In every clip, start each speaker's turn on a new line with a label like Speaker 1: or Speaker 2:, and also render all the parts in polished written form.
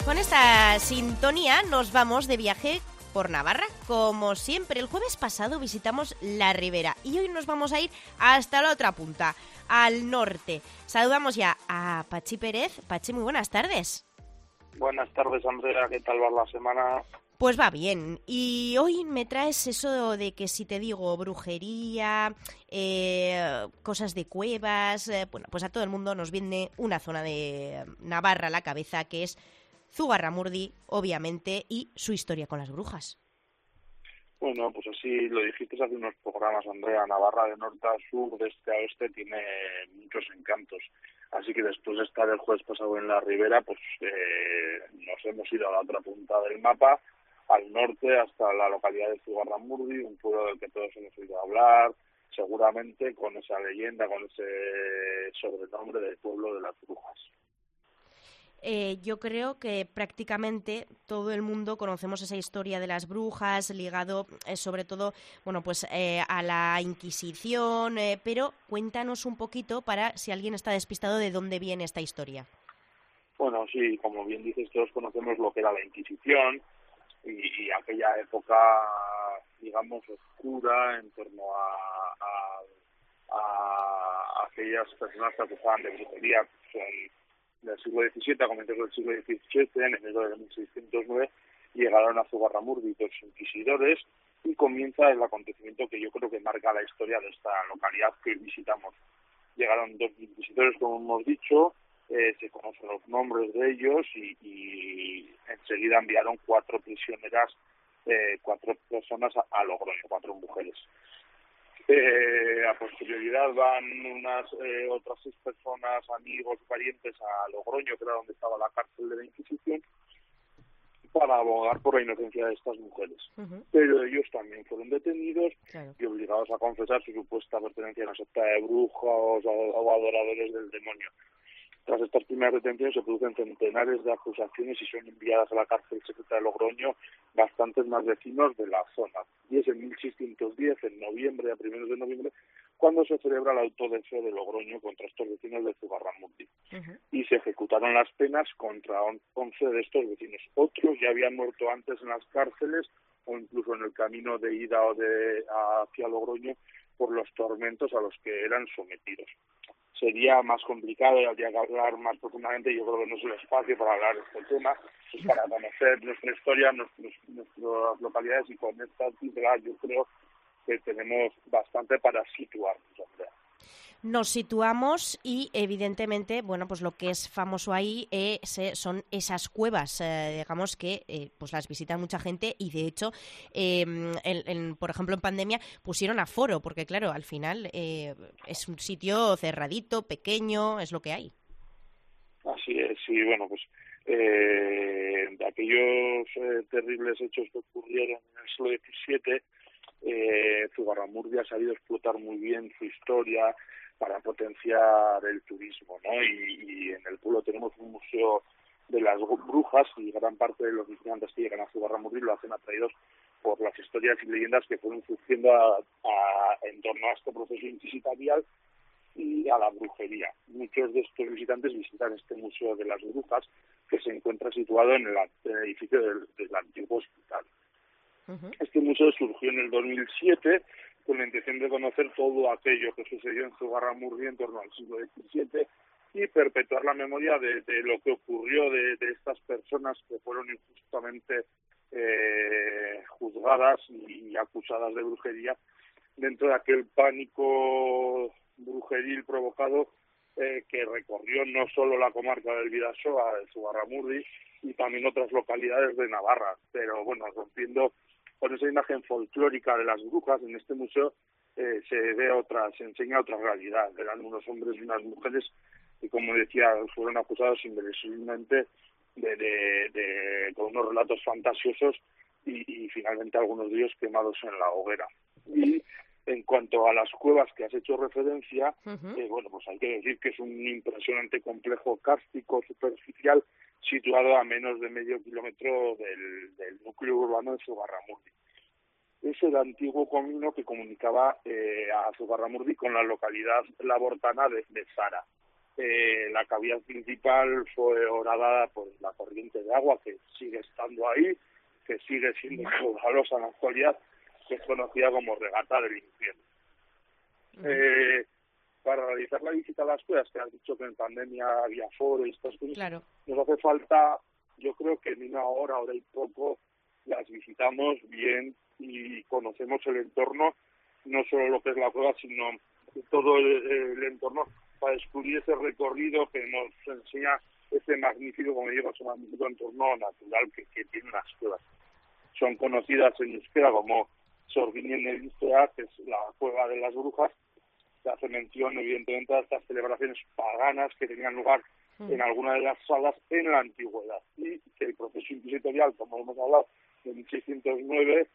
Speaker 1: Con esta sintonía nos vamos de viaje por Navarra. Como siempre, el jueves pasado visitamos la Ribera y hoy nos vamos a ir hasta la otra punta, al norte. Saludamos ya a Pachi Pérez. Pachi, muy buenas tardes.
Speaker 2: Buenas tardes, Andrea. ¿Qué tal va la semana?
Speaker 1: Pues va bien. Y hoy me traes eso de que si te digo brujería, cosas de cuevas, bueno, pues a todo el mundo nos viene una zona de Navarra a la cabeza que es Zugarramurdi, obviamente, y su historia con las brujas.
Speaker 2: Bueno, pues así lo dijiste hace unos programas, Andrea. Navarra de norte a sur, de este a oeste, tiene muchos encantos. Así que después de estar el jueves pasado en la Ribera, pues nos hemos ido a la otra punta del mapa, al norte, hasta la localidad de Zugarramurdi, un pueblo del que todos hemos oído hablar, seguramente con esa leyenda, con ese sobrenombre del pueblo de las brujas.
Speaker 1: Yo creo que prácticamente todo el mundo conocemos esa historia de las brujas, ligado sobre todo, bueno, pues a la Inquisición, pero cuéntanos un poquito para si alguien está despistado de dónde viene esta historia.
Speaker 2: Bueno, sí, como bien dices, todos conocemos lo que era la Inquisición y aquella época, digamos, oscura en torno a aquellas personas que acusaban de brujería. Del siglo XVII, a comienzos del siglo XVII, en enero de 1609, llegaron a Zugarramurdi dos inquisidores y comienza el acontecimiento que yo creo que marca la historia de esta localidad que visitamos. Llegaron dos inquisidores, como hemos dicho, se conocen los nombres de ellos y enseguida enviaron cuatro prisioneras, cuatro personas a Logroño, cuatro mujeres. A posterioridad van unas otras 6 personas, amigos, parientes a Logroño, que era donde estaba la cárcel de la Inquisición, para abogar por la inocencia de estas mujeres. Uh-huh. Pero ellos también fueron detenidos, claro, y obligados a confesar su supuesta pertenencia a una secta de brujos o adoradores del demonio. Tras estas primeras detenciones se producen centenares de acusaciones y son enviadas a la cárcel secreta de Logroño bastantes más vecinos de la zona. Y es en 1610, en noviembre, a primeros de noviembre, cuando se celebra el auto de fe de Logroño contra estos vecinos de Zugarramurdi. Uh-huh. Y se ejecutaron las penas contra 11 de estos vecinos. Otros ya habían muerto antes en las cárceles o incluso en el camino de ida hacia Logroño por los tormentos a los que eran sometidos. Sería más complicado y habría que hablar más profundamente. Yo creo que no es el espacio para hablar de este tema, pues para conocer nuestra historia, nuestras localidades, y con esta titular yo creo que tenemos bastante para situarnos.
Speaker 1: Nos situamos y evidentemente, bueno, pues lo que es famoso ahí son esas cuevas, digamos que pues las visita mucha gente y de hecho, por ejemplo en pandemia pusieron aforo porque claro, al final es un sitio cerradito, pequeño, es lo que hay.
Speaker 2: Así es, sí, bueno, pues de aquellos terribles hechos que ocurrieron en el siglo XVII, Zugarramurdi ha sabido explotar muy bien su historia para potenciar el turismo, ¿no? Y en el pueblo tenemos un museo de las brujas y gran parte de los visitantes que llegan a Zugarramurdi lo hacen atraídos por las historias y leyendas que fueron surgiendo en torno a este proceso inquisitorial y a la brujería. Muchos de estos visitantes visitan este museo de las brujas que se encuentra situado en el edificio del antiguo hospital. Uh-huh. Este museo surgió en el 2007 con la intención de conocer todo aquello que sucedió en Zugarramurdi en torno al siglo XVII y perpetuar la memoria de lo que ocurrió de estas personas que fueron injustamente juzgadas y acusadas de brujería dentro de aquel pánico brujeril provocado que recorrió no solo la comarca del Bidasoa, de Zugarramurdi, y también otras localidades de Navarra, pero bueno, rompiendo con esa imagen folclórica de las brujas. En este museo se enseña otra realidad. Eran unos hombres y unas mujeres que, como decía, fueron acusados inverosímilmente con unos relatos fantasiosos y finalmente algunos de ellos quemados en la hoguera. Y en cuanto a las cuevas que has hecho referencia, uh-huh, bueno, pues hay que decir que es un impresionante complejo kárstico superficial situado a menos de medio kilómetro del núcleo urbano de Zugarramurdi. Es el antiguo camino que comunicaba a Zugarramurdi con la localidad labortana de Zara. la cavidad principal fue horadada por la corriente de agua, que sigue estando ahí, que sigue siendo caudalosa en la actualidad, que es conocida como Regata del Infierno. Para realizar la visita a las cuevas, que has dicho que en pandemia había foro y estas cosas,
Speaker 1: Claro.
Speaker 2: nos hace falta, yo creo que en una hora y poco, las visitamos bien y conocemos el entorno, no solo lo que es la cueva, sino todo el entorno, para descubrir ese recorrido que nos enseña ese magnífico, como digo, ese magnífico entorno natural que tienen las cuevas. Son conocidas en euskera como Sorginen-Elizea, que es la cueva de las brujas. Se hace mención, evidentemente, a estas celebraciones paganas que tenían lugar en alguna de las salas en la antigüedad. Y que el proceso inquisitorial, como hemos hablado, de 1609,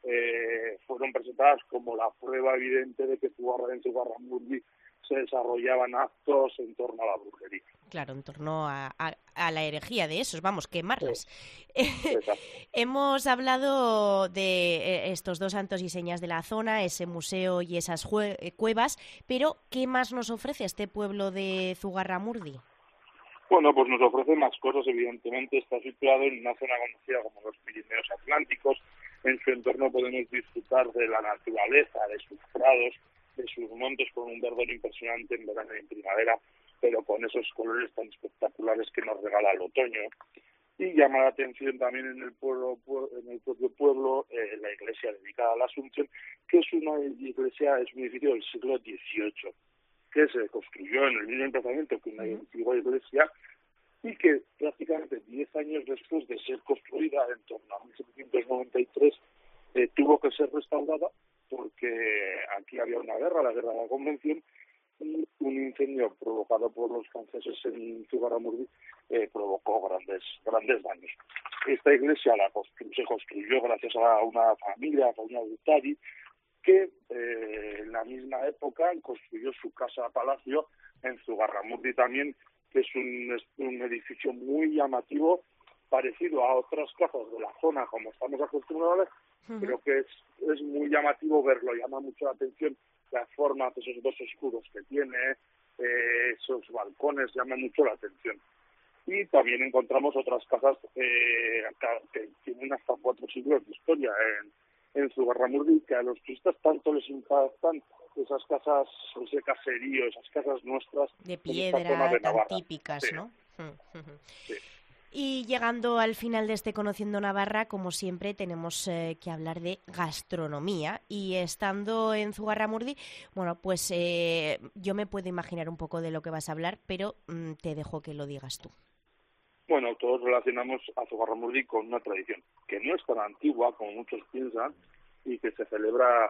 Speaker 2: fueron presentadas como la prueba evidente de que en Zugarramurdi se desarrollaban actos en torno a la brujería.
Speaker 1: Claro, en torno a la herejía de esos, vamos, quemarlas.
Speaker 2: Exacto.
Speaker 1: Hemos hablado de estos dos santos y señas de la zona, ese museo y esas cuevas, pero ¿qué más nos ofrece este pueblo de Zugarramurdi?
Speaker 2: Bueno, pues nos ofrece más cosas, evidentemente. Está situado en una zona conocida como los Pirineos Atlánticos. En su entorno podemos disfrutar de la naturaleza, de sus prados, de sus montes, con un verdor impresionante en verano y en primavera, pero con esos colores tan espectaculares que nos regala el otoño. Y llama la atención también en el propio pueblo la iglesia dedicada a la Asunción, que es un edificio del siglo XVIII, que se construyó en el mismo emplazamiento que una antigua iglesia y que prácticamente 10 años después de ser construida, en torno a 1793, tuvo que ser restaurada porque aquí había una guerra, la guerra de la Convención, y un incendio provocado por los franceses en Zugarramurdi provocó grandes daños. Esta iglesia se construyó gracias a una familia, a familia Gutari, que en la misma época construyó su casa-palacio en Zugarramurdi también, que es un edificio muy llamativo, parecido a otras casas de la zona como estamos acostumbrados, pero que es muy llamativo verlo, llama mucho la atención las formas, esos dos escudos que tiene, esos balcones, llaman mucho la atención. Y también encontramos otras casas que tienen hasta 4 siglos de historia en Zugarramurdi, que a los turistas tanto les impactan esas casas, ese caserío, esas casas nuestras
Speaker 1: de piedra,
Speaker 2: de
Speaker 1: tan
Speaker 2: Navarra.
Speaker 1: típicas,
Speaker 2: Sí.
Speaker 1: ¿no?
Speaker 2: Sí.
Speaker 1: Y llegando al final de este Conociendo Navarra, como siempre, tenemos que hablar de gastronomía. Y estando en Zugarramurdi, bueno, pues yo me puedo imaginar un poco de lo que vas a hablar, pero te dejo que lo digas tú.
Speaker 2: Bueno, todos relacionamos a Zugarramurdi con una tradición que no es tan antigua como muchos piensan y que se celebra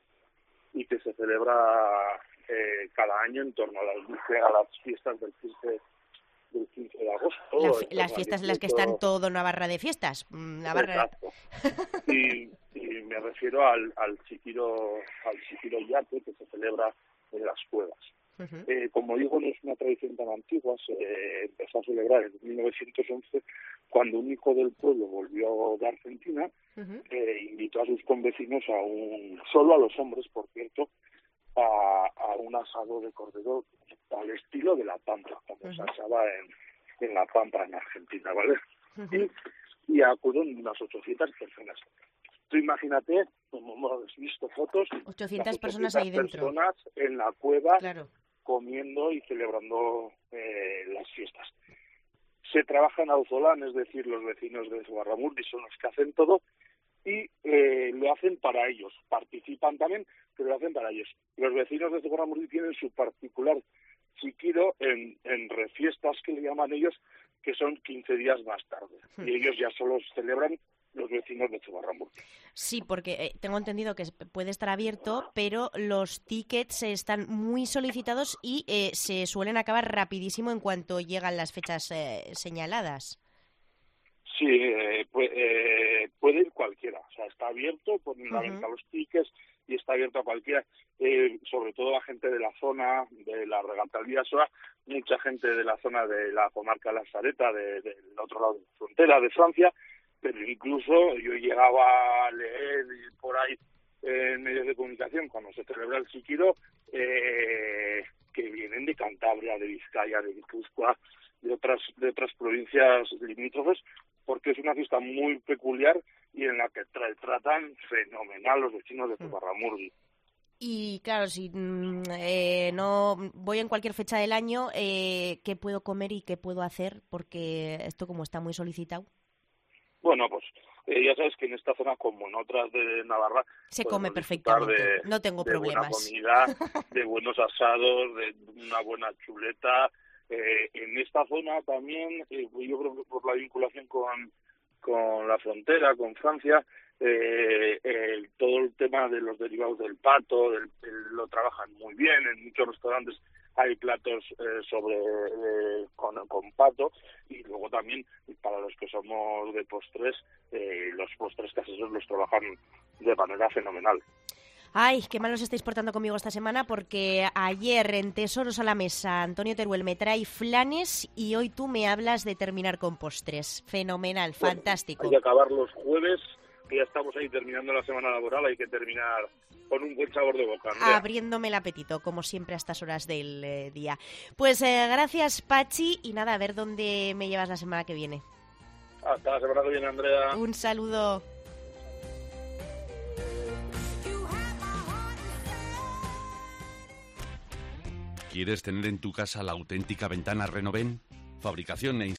Speaker 2: cada año en torno a las fiestas del 15 de agosto.
Speaker 1: Las fiestas en las que están todo Navarra de fiestas. Navarra.
Speaker 2: Exacto. Y me refiero al Chikiro Yate, que se celebra en las cuevas. Como digo, no es una tradición tan antigua, se empezó a celebrar en 1911, cuando un hijo del pueblo volvió de Argentina, invitó a sus convecinos solo a los hombres, por cierto, a un asado de cordero al estilo de la Pampa, como se asaba en la Pampa en Argentina, ¿vale? Y acudieron unas 800 personas. Tú imagínate, como hemos visto fotos,
Speaker 1: 800 personas ahí dentro.
Speaker 2: Personas en la cueva,
Speaker 1: claro,
Speaker 2: comiendo y celebrando las fiestas. Se trabaja en auzolán, es decir, los vecinos de Zugarramurdi son los que hacen todo y lo hacen para ellos. Participan también, pero lo hacen para ellos. Los vecinos de Zugarramurdi tienen su particular Chikiro en refiestas, que le llaman ellos, que son 15 días más tarde. Y ellos ya solo celebran los vecinos de Zugarramurdi.
Speaker 1: Sí, porque tengo entendido que puede estar abierto, pero los tickets están muy solicitados y se suelen acabar rapidísimo en cuanto llegan las fechas señaladas.
Speaker 2: Sí, puede ir cualquiera. O sea, está abierto, ponen a la venta los tickets y está abierto a cualquiera. Sobre todo la gente de la zona de la Regata del Bidasoa, mucha gente de la zona de la comarca de la Sareta, del otro lado de la frontera de Francia, pero incluso yo llegaba a leer por ahí en medios de comunicación cuando se celebra el Chikiro, que vienen de Cantabria, de Vizcaya, de Guipúzcoa, de otras provincias limítrofes, porque es una fiesta muy peculiar y en la que tratan fenomenal los vecinos de Zugarramurdi.
Speaker 1: Y claro, si no voy en cualquier fecha del año, ¿qué puedo comer y qué puedo hacer? Porque esto como está muy solicitado.
Speaker 2: Bueno, pues ya sabes que en esta zona, como en otras de Navarra,
Speaker 1: se come perfectamente, no tengo problemas.
Speaker 2: De buena comida, de buenos asados, de una buena chuleta. En esta zona también, yo creo que por la vinculación con la frontera, con Francia, todo el tema de los derivados del pato, lo trabajan muy bien. En muchos restaurantes hay platos con pato, y luego también para los que somos de postres, los postres caseros los trabajan de manera fenomenal.
Speaker 1: Ay, qué mal os estáis portando conmigo esta semana, porque ayer en Tesoros a la Mesa Antonio Teruel me trae flanes y hoy tú me hablas de terminar con postres. Fenomenal, bueno, fantástico.
Speaker 2: Hay que acabar los jueves, que ya estamos ahí terminando la semana laboral, hay que terminar con un buen sabor de boca, Andrea.
Speaker 1: Abriéndome el apetito, como siempre a estas horas del día. Pues gracias, Pachi, y nada, a ver dónde me llevas la semana que viene.
Speaker 2: Hasta la semana que viene, Andrea.
Speaker 1: Un saludo.
Speaker 3: ¿Quieres tener en tu casa la auténtica ventana Renoven? Fabricación e